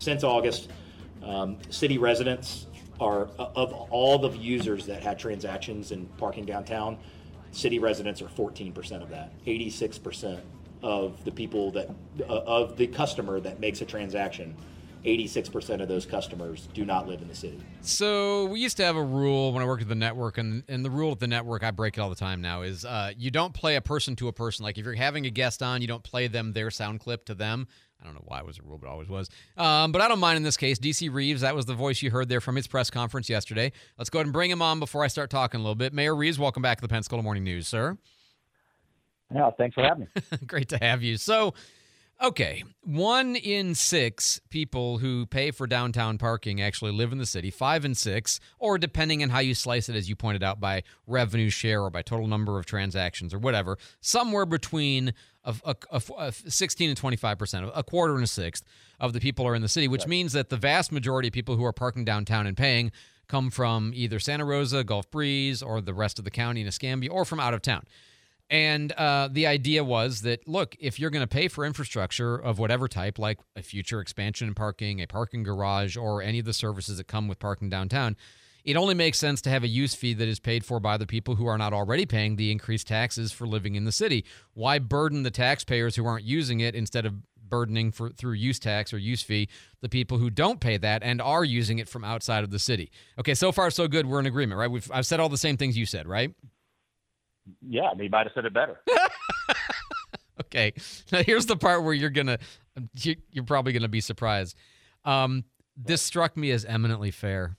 since August, city residents are, of all the users that had transactions in parking downtown, city residents are 14% of that. 86% of the people that, of the customer that makes a transaction, 86% of those customers do not live in the city. So we used to have a rule when I worked at the network, and the rule at the network, I break it all the time now, is you don't play a person to a person. Like if you're having a guest on, you don't play them their sound clip to them. I don't know why it was a rule, but it always was. But I don't mind in this case. DC Reeves, that was the voice you heard there from his press conference yesterday. Let's go ahead and bring him on before I start talking a little bit. Mayor Reeves, welcome back to the Pensacola Morning News, sir. Yeah, thanks for having me. Great to have you. So, okay, 1 in 6 people who pay for downtown parking actually live in the city. 5 in 6, or depending on how you slice it, as you pointed out, by revenue share or by total number of transactions or whatever, somewhere between 16 and 25%, a quarter and a sixth of the people are in the city, which means that the vast majority of people who are parking downtown and paying come from either Santa Rosa, Gulf Breeze, or the rest of the county in Escambia, or from out of town. And the idea was that, look, if you're going to pay for infrastructure of whatever type, like a future expansion in parking, a parking garage, or any of the services that come with parking downtown, it only makes sense to have a use fee that is paid for by the people who are not already paying the increased taxes for living in the city. Why burden the taxpayers who aren't using it instead of burdening through use tax or use fee the people who don't pay that and are using it from outside of the city? Okay, so far so good. We're in agreement, right? I've said all the same things you said, right? Yeah, he might have said it better. Okay. Now here's the part where you're probably gonna be surprised. This struck me as eminently fair.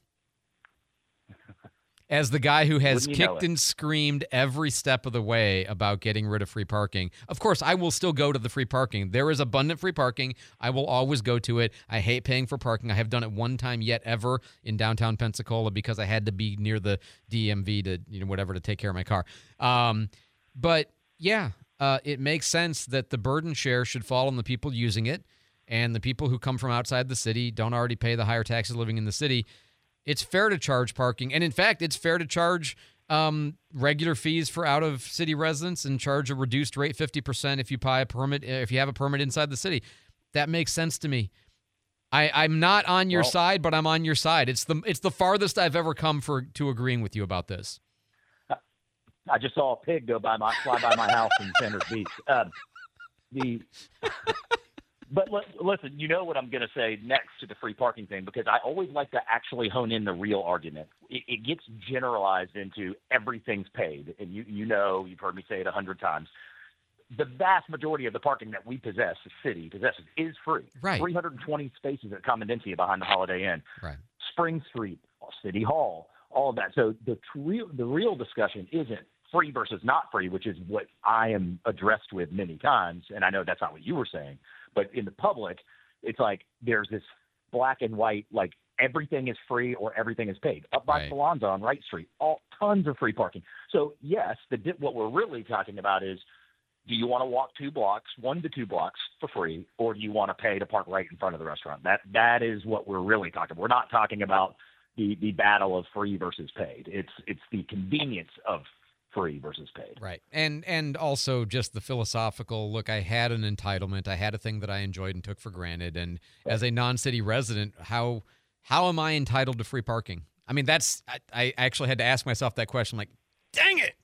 As the guy who has kicked and screamed every step of the way about getting rid of free parking, of course, I will still go to the free parking. There is abundant free parking. I will always go to it. I hate paying for parking. I have done it one time yet ever in downtown Pensacola because I had to be near the DMV to take care of my car. But yeah, it makes sense that the burden share should fall on the people using it, and the people who come from outside the city don't already pay the higher taxes living in the city. It's fair to charge parking, and in fact, it's fair to charge regular fees for out-of-city residents and charge a reduced rate, 50%, if you buy a permit, if you have a permit inside the city. That makes sense to me. I'm not on your side, but I'm on your side. It's the farthest I've ever come to agreeing with you about this. I just saw a pig fly by my house in Sanders Beach. But listen, you know what I'm going to say next to the free parking thing, because I always like to actually hone in the real argument. It gets generalized into everything's paid. And you've heard me say it 100 times. The vast majority of the parking that we possess, the city possesses, is free. Right. 320 spaces at Comandancia behind the Holiday Inn. Right. Spring Street, City Hall, all of that. So the real discussion isn't free versus not free, which is what I am addressed with many times. And I know that's not what you were saying. But in the public, it's like there's this black and white, like everything is free or everything is paid. Up by Salons on Wright Street, tons of free parking. So, yes, what we're really talking about is, do you want to walk 1 to 2 blocks for free, or do you want to pay to park right in front of the restaurant? That is what we're really talking about. We're not talking about the battle of free versus paid. It's the convenience of free versus paid. Right. And also just the philosophical look, I had an entitlement. I had a thing that I enjoyed and took for granted. And as a non-city resident, how am I entitled to free parking? I mean, I actually had to ask myself that question. I'm like, dang it.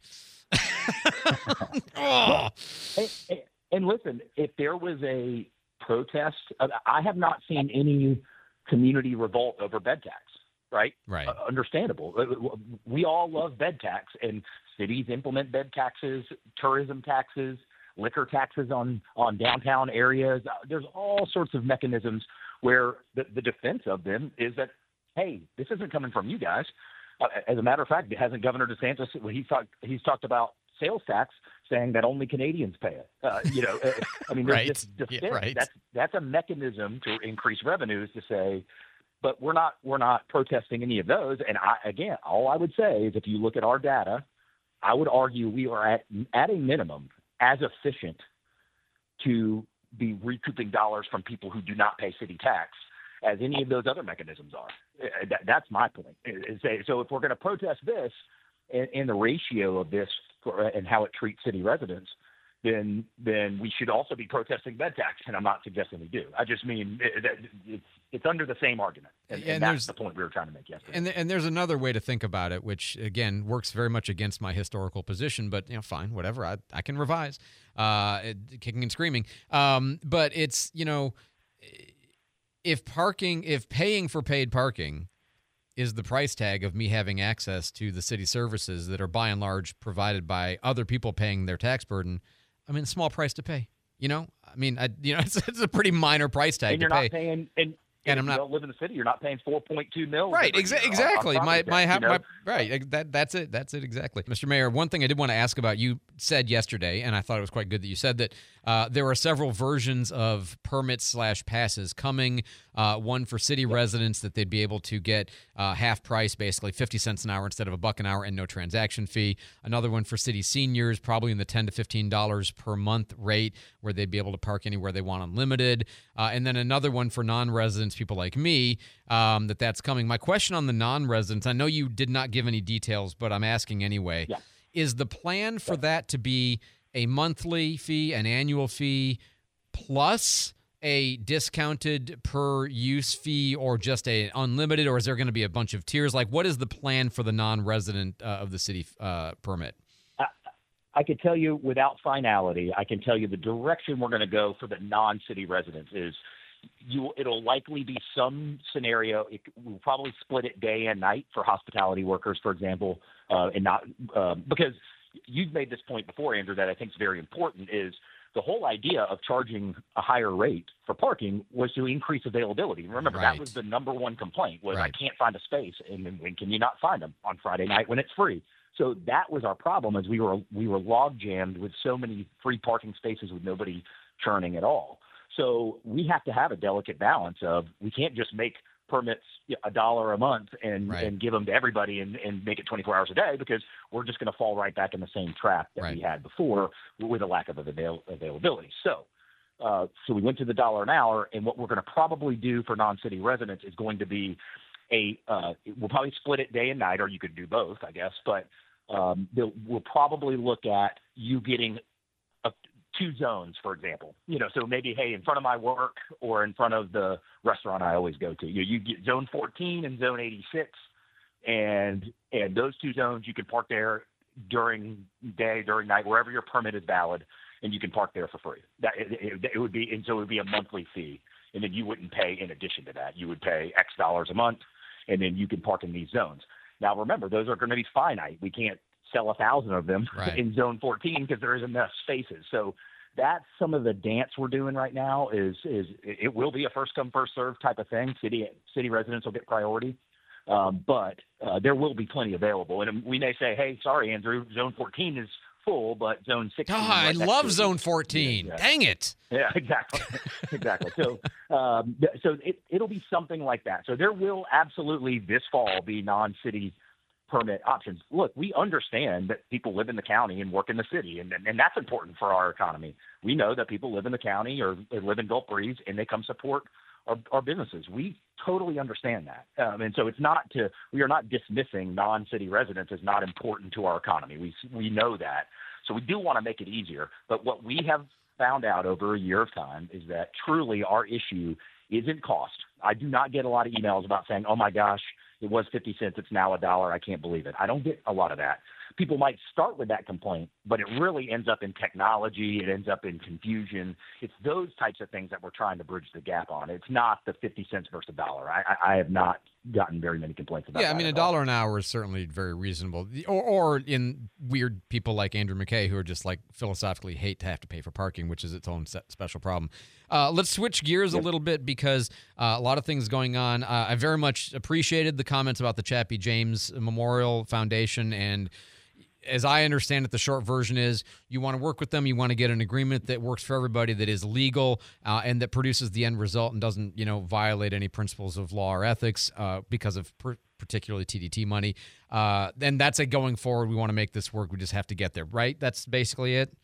Oh. And listen, if there was a protest, I have not seen any community revolt over bed tax. Right. Understandable. We all love bed tax, and cities implement bed taxes, tourism taxes, liquor taxes on downtown areas. There's all sorts of mechanisms where the defense of them is that, hey, this isn't coming from you guys. As a matter of fact, hasn't Governor DeSantis, he's talked about sales tax, saying that only Canadians pay it. I mean, there's this defense. That's a mechanism to increase revenues to say, but we're not protesting any of those. And all I would say is, if you look at our data, I would argue we are at a minimum as efficient to be recouping dollars from people who do not pay city tax as any of those other mechanisms are. That's my point. So if we're going to protest this and the ratio of this and how it treats city residents, then we should also be protesting bed tax. And I'm not suggesting we do. I just mean it's under the same argument. And that's the point we were trying to make yesterday. And there's another way to think about it, which, again, works very much against my historical position. But, fine, whatever. I can revise, kicking and screaming. But it's, if paying for paid parking is the price tag of me having access to the city services that are by and large provided by other people paying their tax burden, a small price to pay. It's a pretty minor price tag to pay. And you're not paying, and I'm not, you don't live in the city, you're not paying $4.2 million. Right, exactly. Right. That's it. That's it exactly. Mr. Mayor, one thing I did want to ask about, you said yesterday, and I thought it was quite good that you said that there are several versions of permits/passes coming. One for city residents that they'd be able to get half price, basically 50 cents an hour instead of $1 an hour, and no transaction fee. Another one for city seniors, probably in the $10 to $15 per month rate, where they'd be able to park anywhere they want unlimited. And then another one for non-residents, people like me, that's coming. My question on the non-residents, I know you did not give any details, but I'm asking anyway. Yeah. Is the plan for that to be a monthly fee, an annual fee, plus a discounted per use fee, or just a unlimited, or is there going to be a bunch of tiers? Like, what is the plan for the non-resident of the city permit? I could tell you without finality, I can tell you the direction we're going to go for the non-city residents is it'll likely be some scenario. We'll probably split it day and night for hospitality workers, for example, and not because you've made this point before, Andrew, that I think is very important, is the whole idea of charging a higher rate for parking was to increase availability. Remember, Right. That was the number one complaint was Right. I can't find a space. And then when can you not find them? On Friday night when it's free. So that was our problem, is we were log jammed with so many free parking spaces with nobody churning at all. So we have to have a delicate balance of, we can't just make permits $1 a month and give them to everybody and make it 24 hours a day, because we're just going to fall right back in the same trap that we had before with a lack of availability. So we went to the $1 an hour, and what we're going to probably do for non-city residents is going to be we'll probably split it day and night, or you could do both, I guess, but we'll probably look at you getting 2 zones, for example. So maybe, hey, in front of my work or in front of the restaurant I always go to, you get zone 14 and zone 86, and those 2 zones you can park there during day, during night, wherever your permit is valid, and you can park there for free. It would be, and so it would be a monthly fee, and then you wouldn't pay in addition to that. You would pay X dollars a month, and then you can park in these zones. Now, remember, those are going to be finite. We can't sell 1,000 of them in zone 14 because there isn't enough spaces. So that's some of the dance we're doing right now. Is it will be a first come first serve type of thing. City residents will get priority, but there will be plenty available. And we may say, hey, sorry, Andrew, zone 14 is full, but zone 16. I love zone 14. Yeah. Dang it. Yeah, exactly. Exactly. So it'll be something like that. So there will absolutely this fall be non-city permit options. Look, we understand that people live in the county and work in the city, and that's important for our economy. We know that people live in the county or they live in Gulf Breeze, and they come support our businesses. We totally understand that. And so we are not dismissing non-city residents as not important to our economy. We know that. So we do want to make it easier. But what we have found out over a year of time is that truly our issue isn't cost. I do not get a lot of emails about saying, oh my gosh, it was 50 cents, it's now $1. I can't believe it. I don't get a lot of that. People might start with that complaint, but it really ends up in technology. It ends up in confusion. It's those types of things that we're trying to bridge the gap on. It's not the 50 cents versus $1. I have not gotten very many complaints about that. Yeah, I mean, $1 an hour is certainly very reasonable. Or in weird people like Andrew McKay, who are just like philosophically hate to have to pay for parking, which is its own special problem. Let's switch gears a little bit, because a lot of things going on. I very much appreciated the comments about the Chappie James Memorial Foundation, and as I understand it, the short version is you want to work with them. You want to get an agreement that works for everybody, that is legal, and that produces the end result and doesn't, violate any principles of law or ethics because of particularly TDT money. And that's a going forward. We want to make this work. We just have to get there, right? That's basically it.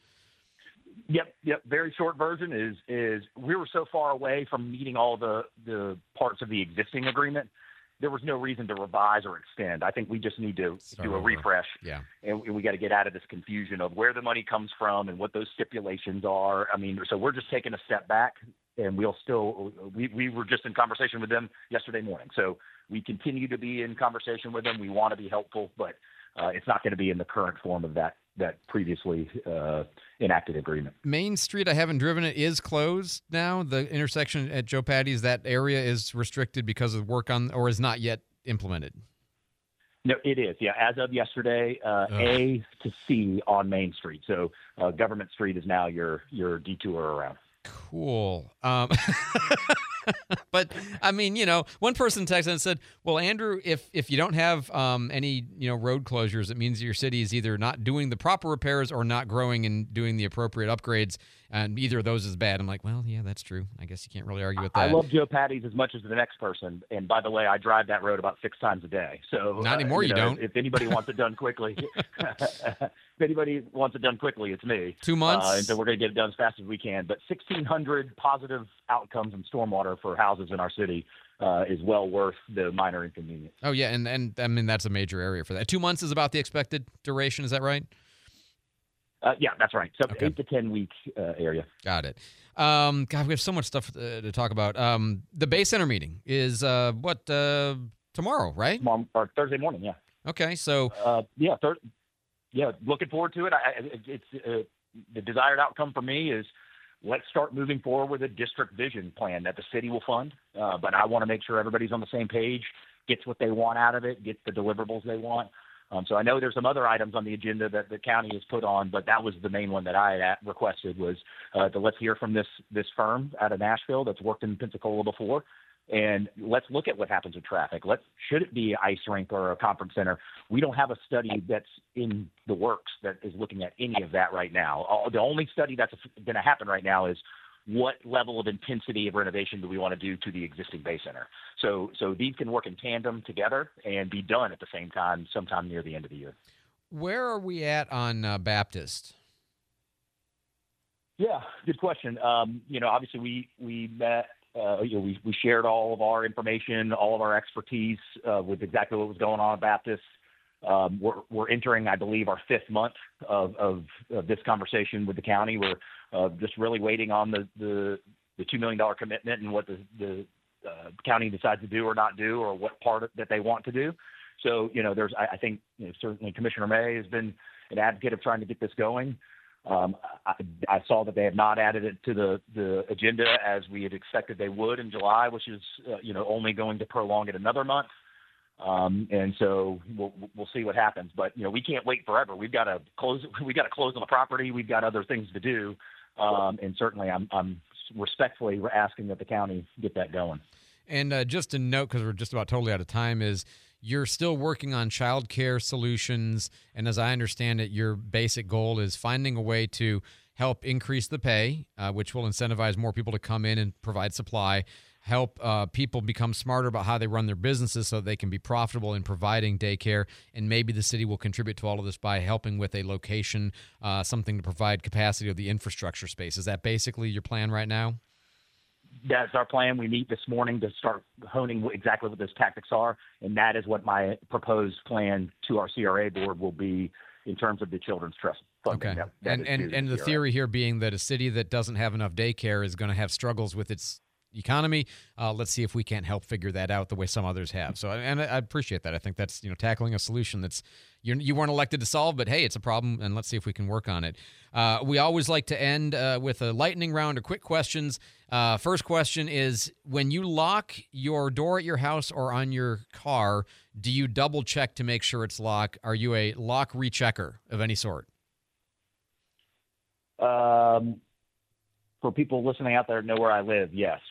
Yep. Very short version is we were so far away from meeting all the parts of the existing agreement there was no reason to revise or extend. I think we just need to do a refresh. Yeah. And we got to get out of this confusion of where the money comes from and what those stipulations are. I mean, so we're just taking a step back, and we were just in conversation with them yesterday morning. So we continue to be in conversation with them. We want to be helpful, but it's not going to be in the current form of that previously enacted agreement. Main Street, I haven't driven it, is closed now. The intersection at Joe Patty's, that area is restricted because of work on, or is not yet implemented. No, it is. Yeah, as of yesterday, A to C on Main Street. So Government Street is now your detour around. Cool. But I mean, one person texted and said, well, Andrew, if you don't have any, road closures, it means your city is either not doing the proper repairs or not growing and doing the appropriate upgrades. And either of those is bad. I'm like, well, yeah, that's true. I guess you can't really argue with that. I love Joe Patty's as much as the next person. And by the way, I drive that road about 6 times a day. So not anymore. You don't. If anybody wants it done quickly, it's me. 2 months. And so we're going to get it done as fast as we can. But 1,600 positive outcomes in stormwater for houses in our city is well worth the minor inconvenience. Oh, yeah. And I mean, that's a major area for that. 2 months is about the expected duration. Is that right? Yeah, that's right. So 8 to 10 week area. Got it. God, we have so much stuff to talk about. The Bay Center meeting is tomorrow, right? Tomorrow, or Thursday morning, yeah. Okay, so looking forward to it. It's the desired outcome for me is let's start moving forward with a district vision plan that the city will fund. But I want to make sure everybody's on the same page, gets what they want out of it, gets the deliverables they want. So I know there's some other items on the agenda that the county has put on, but that was the main one that I had requested was to let's hear from this firm out of Nashville that's worked in Pensacola before, and let's look at what happens with traffic. Should it be an ice rink or a conference center? We don't have a study that's in the works that is looking at any of that right now. The only study that's going to happen right now is what level of intensity of renovation do we want to do to the existing Bay Center. So these can work in tandem together and be done at the same time sometime near the end of the year. Where are we at on Baptist? Yeah, good question. Obviously we met. We shared all of our information, all of our expertise with exactly what was going on at Baptist. We're entering, I believe, our 5th month of this conversation with the county. We're just really waiting on the $2 million commitment and what the county decides to do or not do, or what part that they want to do. So, I think certainly Commissioner May has been an advocate of trying to get this going. I saw that they have not added it to the agenda as we had expected they would in July, which is only going to prolong it another month. And so we'll see what happens. But we can't wait forever. We've got to close. We got to close on the property. We've got other things to do. And certainly, I'm respectfully asking that the county get that going. And just a note, because we're just about totally out of time, is you're still working on child care solutions, and as I understand it, your basic goal is finding a way to help increase the pay, which will incentivize more people to come in and provide supply, help people become smarter about how they run their businesses so they can be profitable in providing daycare, and maybe the city will contribute to all of this by helping with a location, something to provide capacity of the infrastructure space. Is that basically your plan right now? That's our plan. We meet this morning to start honing exactly what those tactics are, and that is what my proposed plan to our CRA board will be in terms of the Children's Trust funding. Okay. That and the theory here being that a city that doesn't have enough daycare is going to have struggles with its economy. Let's see if we can't help figure that out the way some others have. So, and I appreciate that. I think that's tackling a solution that's you weren't elected to solve, but hey, it's a problem, and let's see if we can work on it. We always like to end with a lightning round of quick questions. First question is: when you lock your door at your house or on your car, do you double check to make sure it's locked? Are you a lock rechecker of any sort? For people listening out there, know where I live. Yes.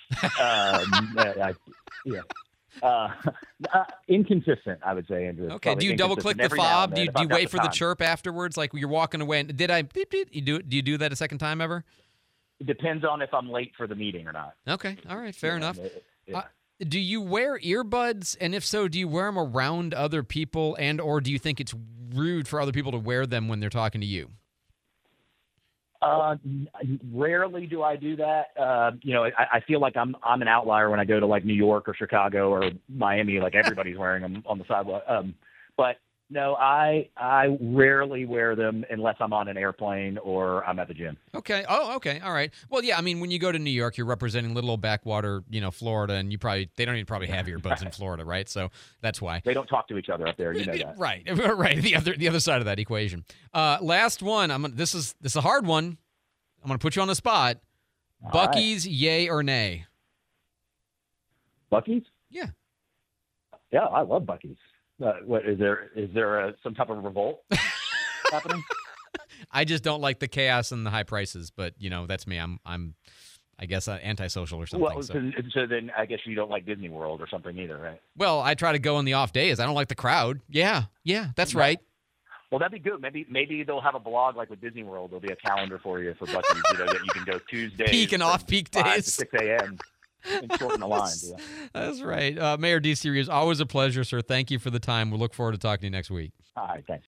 Inconsistent, I would say, Andrew. Okay. Do you double click the fob? Do you wait for the chirp afterwards? Like you're walking away and did I beep, beep? Do you do that a second time ever? It depends on if I'm late for the meeting or not. Okay. All right. Fair enough. Do you wear earbuds? And if so, do you wear them around other people, and or do you think it's rude for other people to wear them when they're talking to you? Rarely do I do that. I feel like I'm an outlier when I go to like New York or Chicago or Miami. Like everybody's wearing them on the sidewalk. But no, I rarely wear them unless I'm on an airplane or I'm at the gym. Okay. Oh, okay. All right. Well, yeah. I mean, when you go to New York, you're representing little old backwater, Florida, and they don't even probably have earbuds in Florida, right? So that's why they don't talk to each other up there. You know that, right? Right. The other side of that equation. Last one. This is a hard one. I'm going to put you on the spot. All Buc-ee's, right. yay or nay? Buc-ee's? Yeah. Yeah, I love Buc-ee's. What is there some type of revolt happening? I just don't like the chaos and the high prices, but that's me. I'm I guess antisocial or something. Well, so then I guess you don't like Disney World or something either, right? Well, I try to go on the off days. I don't like the crowd. Yeah, that's right. Well, that'd be good. Maybe they'll have a blog like with Disney World. There'll be a calendar for you for Buc-ee's, that you can go Tuesdays, peak and off-peak days, 5 to 6 a.m. and shorten the lines. Yeah. That's right. Mayor DeCirios, always a pleasure, sir. Thank you for the time. We'll look forward to talking to you next week. All right, thanks.